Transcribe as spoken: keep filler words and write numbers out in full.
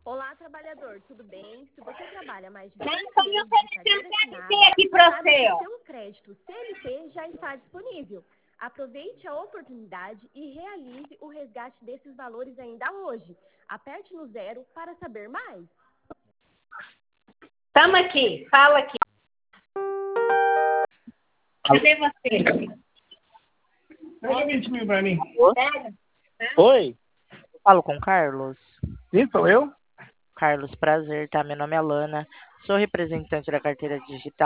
Olá, trabalhador, tudo bem? Se você trabalha mais de Não, seis então eu meses de tenho carteira C L assinada, T aqui pra saiba você, que o ó. seu crédito C L T já está disponível. Aproveite a oportunidade e realize o resgate desses valores ainda hoje. Aperte no zero para saber mais. Tamo aqui, fala aqui. Cadê você? Fala vinte mil pra mim. Pega. Oi, eu falo com o Carlos. Sim, sou eu? Carlos, prazer, tá? Meu nome é Lana, sou representante da carteira digital.